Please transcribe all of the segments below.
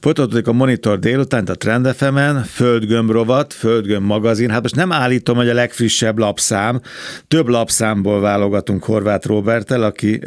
Folytatódik a Monitor délután, a Trend FM-en, Földgömb rovat, Földgömb magazin. Hát most nem állítom, hogy a legfrissebb lapszám. Több lapszámból válogatunk Horváth Róberttel,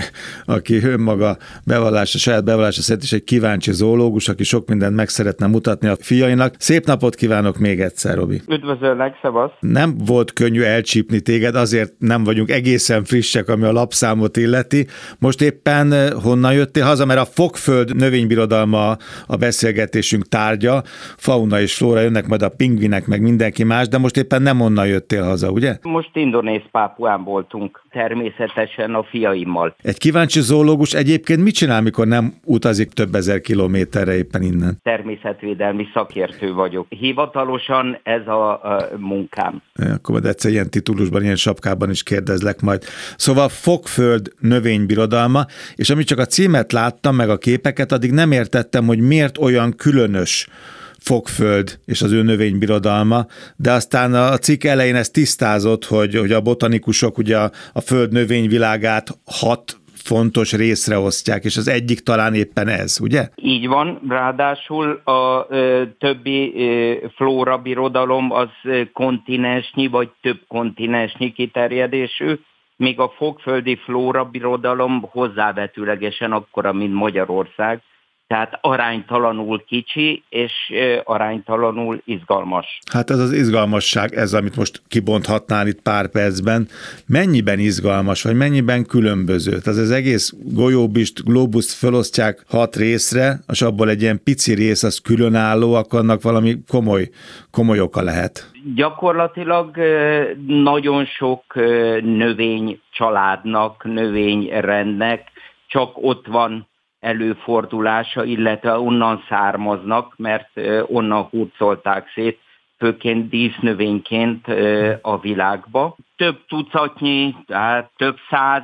aki önmaga saját bevallása szerint is egy kíváncsi zoológus, aki sok mindent meg szeretne mutatni a fiainak. Szép napot kívánok még egyszer, Robi. Üdvözöllek, szevasz. Nem volt könnyű elcsípni téged, azért nem vagyunk egészen frissek, ami a lapszámot illeti. Most éppen honnan jöttél haza, mert a Fokföld növénybirodalma a beszélgetésünk tárgya, fauna és flóra, jönnek majd a pingvinek, meg mindenki más, de most éppen nem onnan jöttél haza, ugye? Most Indonéz Pápuán voltunk, természetesen a fiaimmal. Egy kíváncsi zoológus egyébként mit csinál, mikor nem utazik több ezer kilométerre éppen innen? Természetvédelmi szakértő vagyok. Hivatalosan ez a munkám. Akkor majd egyszer ilyen titulusban, ilyen sapkában is kérdezlek majd. Szóval Fokföld növénybirodalma, és amit csak a címet láttam, meg a képeket, addig nem értettem, hogy miért olyan különös Fokföld és az ő növénybirodalma, de aztán a cikk elején ezt tisztázott, hogy a botanikusok ugye a föld növényvilágát 6 fontos részre osztják, és az egyik talán éppen ez, ugye? Így van, ráadásul a többi flóra birodalom az kontinensnyi vagy több kontinensnyi kiterjedésű, míg a fokföldi flóra birodalom hozzávetőlegesen akkora, mint Magyarország, tehát aránytalanul kicsi, és aránytalanul izgalmas. Hát ez az izgalmasság, ez, amit most kibonthatnál itt pár percben. Mennyiben izgalmas, vagy mennyiben különböző? Tehát az egész golyóbist, globuszt felosztják 6 részre, és abból egy ilyen pici rész az különálló, akkor annak valami komoly oka lehet. Gyakorlatilag nagyon sok növénycsaládnak, növényrendnek csak ott van előfordulása, illetve onnan származnak, mert onnan hurcolták szét, főként dísznövényként a világba. Több tucatnyi, tehát több száz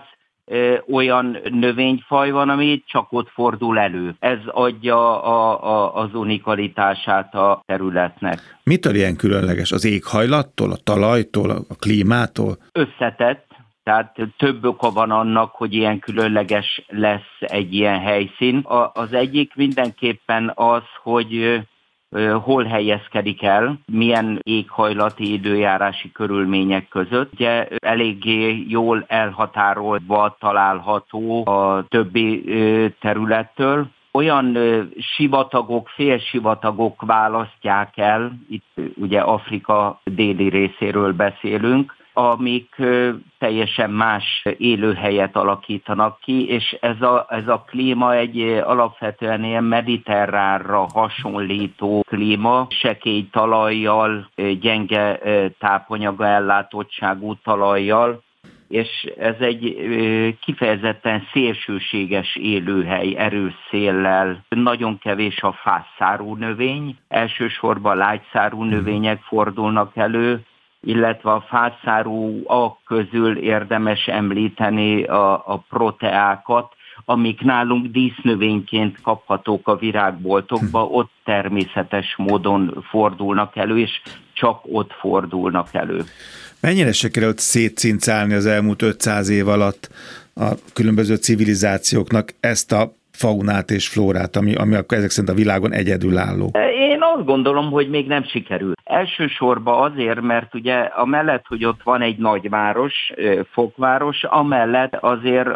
olyan növényfaj van, ami csak ott fordul elő. Ez adja az unikalitását a területnek. Mitől ilyen különleges? Az éghajlattól, a talajtól, a klímától? Összetett. Tehát több oka van annak, hogy ilyen különleges lesz egy ilyen helyszín. Az egyik mindenképpen az, hogy hol helyezkedik el, milyen éghajlati időjárási körülmények között. Ugye eléggé jól elhatárolva található a többi területtől. Olyan sivatagok, félsivatagok választják el, itt ugye Afrika déli részéről beszélünk, amik teljesen más élőhelyet alakítanak ki, és ez a klíma egy alapvetően ilyen mediterránra hasonlító klíma, sekély talajjal, gyenge tápanyaga ellátottságú talajjal, és ez egy kifejezetten szélsőséges élőhely, erős széllel, nagyon kevés a fászszárú növény, elsősorban lágyszárú növények fordulnak elő, illetve a fászszárúak közül érdemes említeni a proteákat, amik nálunk dísznövényként kaphatók a virágboltokba, ott természetes módon fordulnak elő, és csak ott fordulnak elő. Mennyire sikerült szétcincálni az elmúlt 500 év alatt a különböző civilizációknak ezt a faunát és flórát, ami ezek szerint a világon egyedülálló? Én azt gondolom, hogy még nem sikerült. Elsősorban azért, mert ugye amellett, hogy ott van egy nagyváros, Fokváros, amellett azért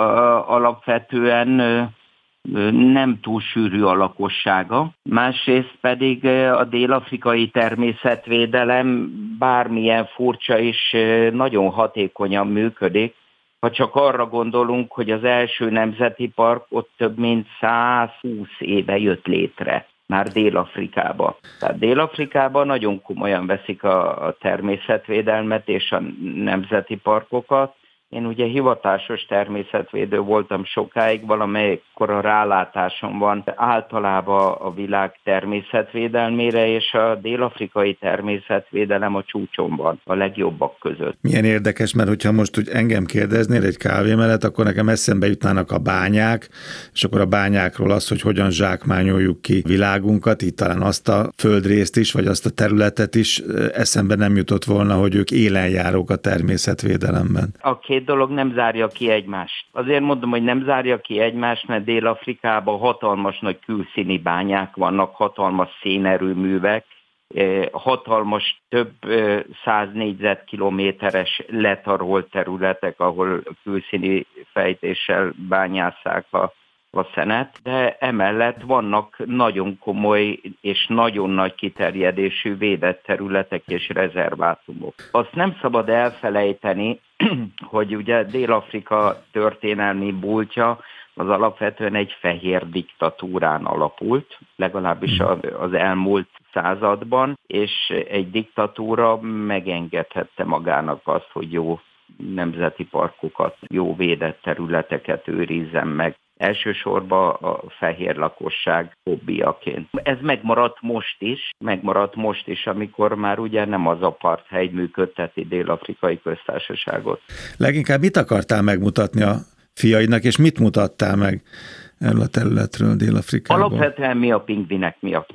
alapvetően nem túl sűrű a lakossága. Másrészt pedig a dél-afrikai természetvédelem bármilyen furcsa és nagyon hatékonyan működik. Ha csak arra gondolunk, hogy az első nemzeti park ott több mint 120 éve jött létre, már Dél-Afrikába. Tehát Dél-Afrikában nagyon komolyan veszik a természetvédelmet és a nemzeti parkokat. Én ugye hivatásos természetvédő voltam sokáig, valamelyekkor a rálátásom van általában a világ természetvédelmére, és a dél-afrikai természetvédelem a csúcson van, a legjobbak között. Milyen érdekes, mert hogyha most úgy engem kérdeznél egy kávé mellett, akkor nekem eszembe jutnának a bányák, és akkor a bányákról az, hogy hogyan zsákmányoljuk ki világunkat, így talán azt a földrészt is, vagy azt a területet is eszembe nem jutott volna, hogy ők élenjárók a természetvédelemben. A két két dolog nem zárja ki egymást. Azért mondom, hogy nem zárja ki egymást, mert Dél-Afrikában hatalmas nagy külszíni bányák vannak, hatalmas szénerőművek, hatalmas több 100 négyzetkilométeres letarolt területek, ahol külszíni fejtéssel bányásszák a szenet, de emellett vannak nagyon komoly és nagyon nagy kiterjedésű védett területek és rezervátumok. Azt nem szabad elfelejteni, hogy ugye Dél-Afrika történelmi múltja az alapvetően egy fehér diktatúrán alapult, legalábbis az elmúlt században, és egy diktatúra megengedhette magának azt, hogy jó nemzeti parkokat, jó védett területeket őrizzen meg. Elsősorban a fehér lakosság hobbiaként. Ez megmaradt most is, amikor már ugye nem az apartheid működteti Dél-Afrikai Köztársaságot. Leginkább mit akartál megmutatni a fiaidnak, és mit mutattál meg erről a területről Dél-Afrikából? Alapvetően mi a pingvinek miatt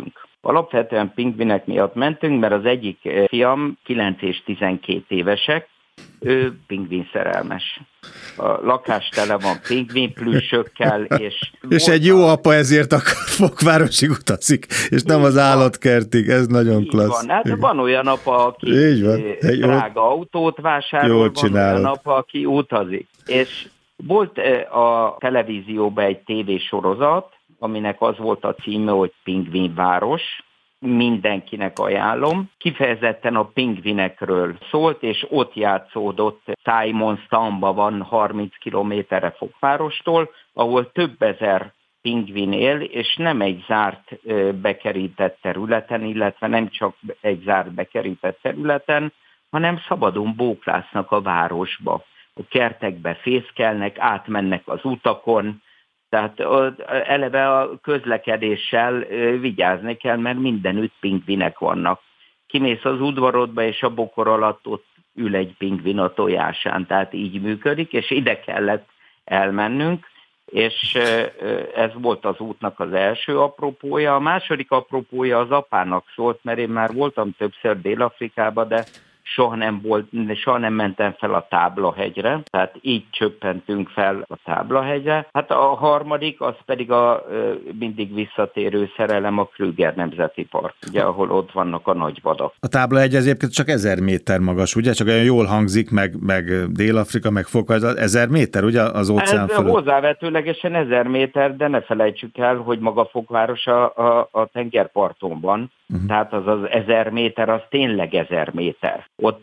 mentünk. Mert az egyik fiam 9 és 12 évesek, ő pingvin szerelmes. A lakás tele van pingvin plüssökkel, és egy jó apa ezért a Fokvárosig utazik, és nem az állatkertig, ez nagyon klassz. Van. Hát van olyan apa, aki drága autót vásárol, van olyan apa, aki utazik. És volt a televízióban egy tévésorozat, aminek az volt a címe, hogy Pingvinváros, mindenkinek ajánlom. Kifejezetten a pingvinekről szólt, és ott játszódott. Simonstownban van 30 kilométerre Fokvárostól, ahol több ezer pingvin él, és nem egy zárt bekerített területen, illetve nem csak egy zárt bekerített területen, hanem szabadon bóklásznak a városba. A kertekbe fészkelnek, átmennek az utakon, tehát eleve a közlekedéssel vigyázni kell, mert mindenütt pingvinek vannak. Kimész az udvarodba, és a bokor alatt ott ül egy pingvin a tojásán, tehát így működik, és ide kellett elmennünk, és ez volt az útnak az első apropója. A második apropója az apának szólt, mert én már voltam többször Dél-Afrikában, de soha nem mentem fel a Táblahegyre, tehát így csöppentünk fel a Táblahegyre. Hát a harmadik, az pedig a mindig visszatérő szerelem, a Krüger Nemzeti Park, ugye, ahol ott vannak a nagy vadak. A Táblahegy egyébként csak 1000 méter magas, ugye? Csak olyan jól hangzik, meg Dél-Afrika, meg Fokváros, 1000 méter, ugye, az óceán fölött? Hozzávetőlegesen 1000 méter, de ne felejtsük el, hogy maga Fokváros a tengerparton van. Tehát az 1000 méter, az tényleg 1000 méter. Ott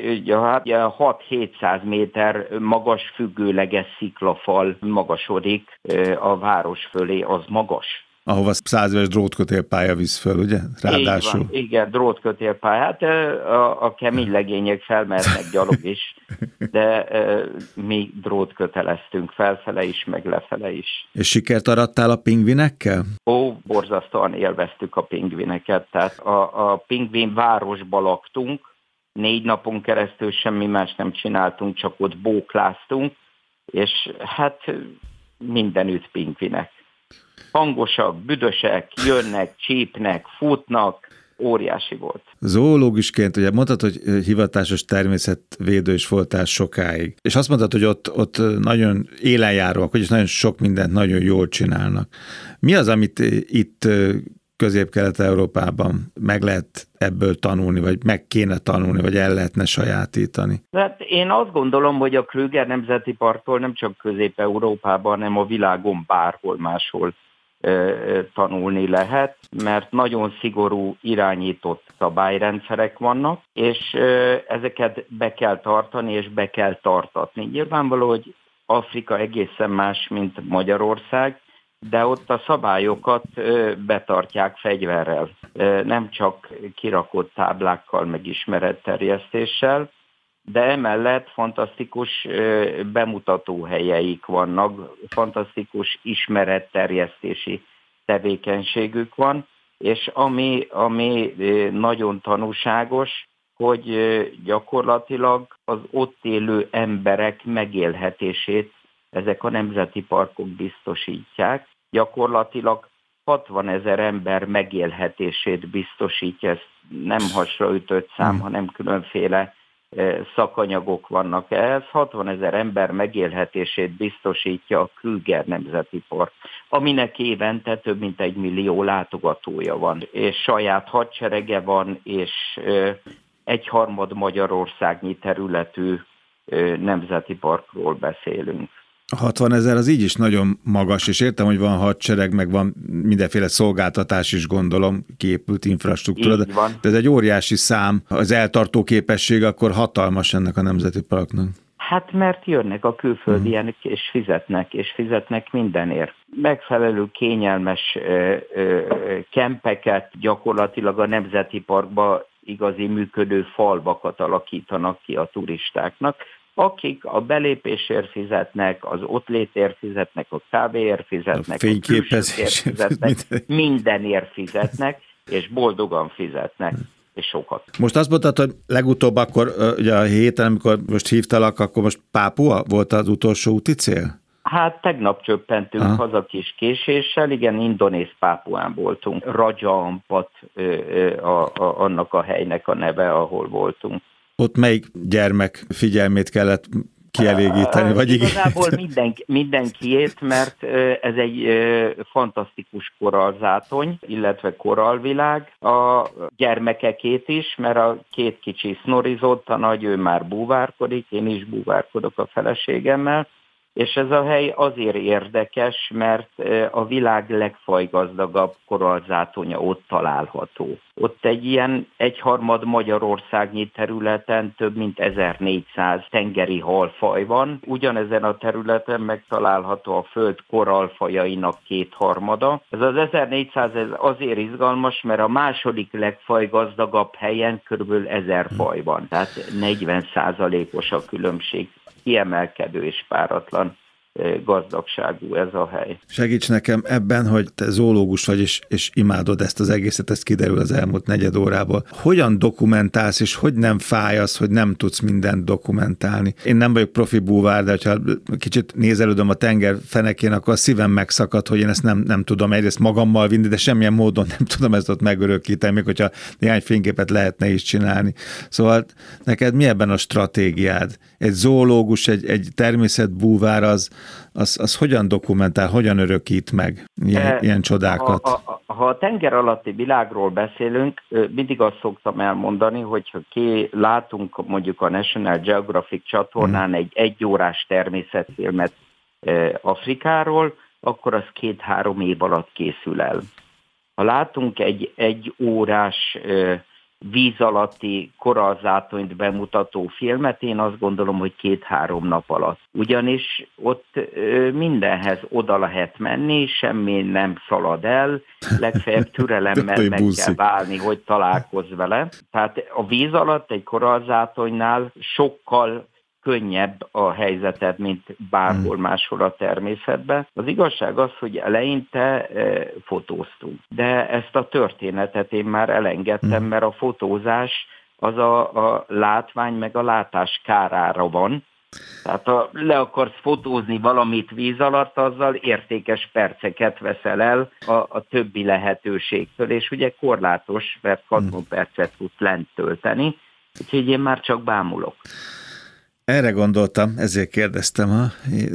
6-700 méter magas függőleges sziklafal magasodik a város fölé, az magas. Ahova 100 éves drótkötélpálya visz föl, ugye? Ráadásul. Így van, igen, drótkötélpálya. Hát a kemény legények felmehetnek gyalog is, de mi drótköteleztünk felfele is, meg lefele is. És sikert arattál a pingvinekkel? Borzasztóan élveztük a pingvineket, tehát a pingvin városba laktunk, 4 napon keresztül semmi más nem csináltunk, csak ott bókláztunk, és hát mindenütt pingvinek. Hangosak, büdösek, jönnek, csípnek, futnak, óriási volt. Zoológusként ugye mondtad, hogy hivatásos természetvédő is voltál sokáig, és azt mondtad, hogy ott nagyon élenjáróak, vagyis nagyon sok mindent nagyon jól csinálnak. Mi az, amit itt Közép-Kelet-Európában meg lehet ebből tanulni, vagy meg kéne tanulni, vagy el lehetne sajátítani? Hát én azt gondolom, hogy a Krüger Nemzeti Parktól nem csak Közép-Európában, hanem a világon bárhol máshol tanulni lehet, mert nagyon szigorú irányított szabályrendszerek vannak, és ezeket be kell tartani, és be kell tartatni. Nyilvánvaló, hogy Afrika egészen más, mint Magyarország, de ott a szabályokat betartják fegyverrel, nem csak kirakott táblákkal, meg ismeretterjesztéssel, de emellett fantasztikus bemutatóhelyeik vannak, fantasztikus ismeretterjesztési tevékenységük van, és ami nagyon tanúságos, hogy gyakorlatilag az ott élő emberek megélhetését ezek a nemzeti parkok biztosítják. Gyakorlatilag 60 000 ember megélhetését biztosítja, ez nem hasraütött szám, hanem különféle szakanyagok vannak ehhez. 60 000 ember megélhetését biztosítja a Krüger Nemzeti Park, aminek évente több mint 1 millió látogatója van, és saját hadserege van, és 1/3 Magyarországnyi területű nemzeti parkról beszélünk. 60 000 az így is nagyon magas, és értem, hogy van hadsereg, meg van mindenféle szolgáltatás is, gondolom, kiépült infrastruktúra, de ez egy óriási szám. Az eltartó képesség akkor hatalmas ennek a nemzeti parknak. Hát mert jönnek a külföldiek, és fizetnek mindenért. Megfelelő kényelmes kempeket, gyakorlatilag a nemzeti parkba igazi működő falvakat alakítanak ki a turistáknak, akik a belépésért fizetnek, az ott létért fizetnek, a kávéért fizetnek, a külsőért fizetnek, mindenért fizetnek, és boldogan fizetnek, és sokat. Most azt mondtad, hogy legutóbb akkor, ugye a héten, amikor most hívtalak, akkor most Pápua volt az utolsó úti cél? Hát tegnap csöppentünk haza kis késéssel, igen, indonéz Pápuán voltunk. Raja Ampat annak a helynek a neve, ahol voltunk. Ott melyik gyermek figyelmét kellett kielégíteni? Vagy igazából mindenkiét, mert ez egy fantasztikus korallzátony, illetve korallvilág. A gyermekekét is, mert a 2 kicsi sznorizott, a nagy ő már búvárkodik, én is búvárkodok a feleségemmel, és ez a hely azért érdekes, mert a világ legfajgazdagabb korallzátonya ott található. Ott egy ilyen 1/3 Magyarországnyi területen több mint 1400 tengeri halfaj van. Ugyanezen a területen megtalálható a föld korallfajainak 2/3. Ez az 1400 ez azért izgalmas, mert a második legfajgazdagabb helyen kb. 1000 faj van. Tehát 40%-os a különbség. Kiemelkedő és páratlan gazdagságú ez a hely. Segíts nekem ebben, hogy te zoológus vagy, és imádod ezt az egészet, ez kiderül az elmúlt negyed órából. Hogyan dokumentálsz, és hogy nem fáj az, hogy nem tudsz mindent dokumentálni? Én nem vagyok profi búvár, de ha kicsit nézelődöm a tenger fenekén, akkor a szívem megszakad, hogy én ezt nem tudom egyrészt magammal vinni, de semmilyen módon nem tudom ezt ott megörökíteni, még hogyha néhány fényképet lehetne is csinálni. Szóval neked mi ebben a stratégiád? Egy zoológus, egy természetbúvár az hogyan dokumentál, hogyan örökít meg ilyen csodákat? Ha a tenger alatti világról beszélünk, mindig azt szoktam elmondani, hogyha látunk mondjuk a National Geographic csatornán egy 1 órás természetfilmet Afrikáról, akkor az 2-3 év alatt készül el. Ha látunk egy 1 órás víz alatti korallzátonyt bemutató filmet, én azt gondolom, hogy 2-3 nap alatt. Ugyanis ott mindenhez oda lehet menni, semmi nem szalad el, legfeljebb türelemmel meg kell válni, hogy találkozz vele. Tehát a víz alatt egy korallzátonynál sokkal könnyebb a helyzeted, mint bárhol máshol a természetben. Az igazság az, hogy eleinte fotóztunk. De ezt a történetet én már elengedtem, mert a fotózás az a látvány meg a látás kárára van. Tehát ha le akarsz fotózni valamit víz alatt, azzal értékes perceket veszel el a többi lehetőségtől, és ugye korlátos, mert 60 percet tudsz lent tölteni, úgyhogy én már csak bámulok. Erre gondoltam, ezért kérdeztem.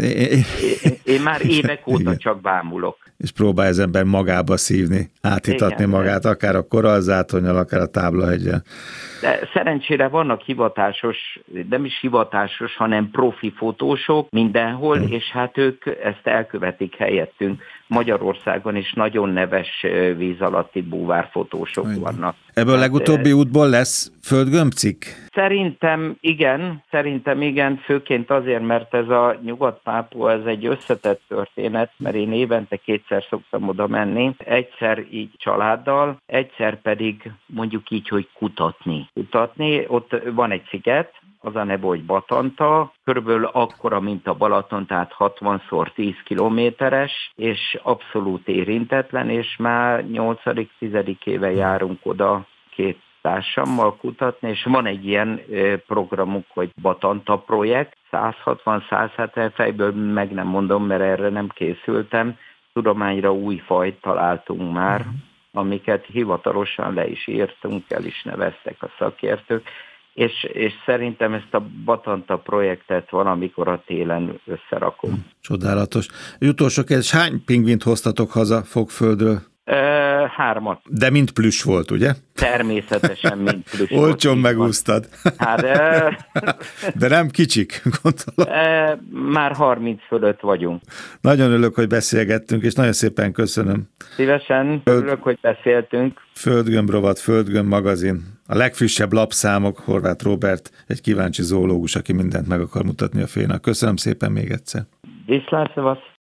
Én már évek óta csak bámulok. És próbálj az ember magába szívni, átítatni magát, akár a korallzátonnyal, akár a táblaheggyel. De szerencsére vannak hivatásos, nem is hivatásos, hanem profi fotósok mindenhol, és hát ők ezt elkövetik helyettünk. Magyarországon is nagyon neves víz alatti búvárfotósok vannak. Ebből a legutóbbi útból lesz földgömbcikk? Szerintem igen, főként azért, mert ez a Nyugat-Pápua, ez egy összetett történet, mert én évente 2-szer szoktam oda menni, egyszer így családdal, egyszer pedig mondjuk így, hogy kutatni. Ott van egy sziget, az a neve, hogy Batanta, körülbelül akkora, mint a Balaton, tehát 60x10 kilométeres, és abszolút érintetlen, és már 8.-10. éve járunk oda 2 társammal kutatni, és van egy ilyen programunk, hogy Batanta projekt, 160-170 fejből meg nem mondom, mert erre nem készültem, tudományra új fajt találtunk már, amiket hivatalosan le is írtunk, el is neveztek a szakértők, és szerintem ezt a Batanta projektet valamikor a télen összerakom. Csodálatos. Egy utolsó kérdés, hány pingvint hoztatok haza Fokkföldről? 3. De mind plüss volt, ugye? Természetesen mind plüss volt. Olcsón megúsztad. Hát, de nem kicsik, gondolom. Már 30 fölött vagyunk. Nagyon örülök, hogy beszélgettünk, és nagyon szépen köszönöm. Szívesen örülök, hogy beszéltünk. Földgömb rovat, Földgömb magazin. A legfrissebb lapszámok, Horváth Róbert, egy kíváncsi zoológus, aki mindent meg akar mutatni a félnek. Köszönöm szépen még egyszer. Viszlát, szevasz.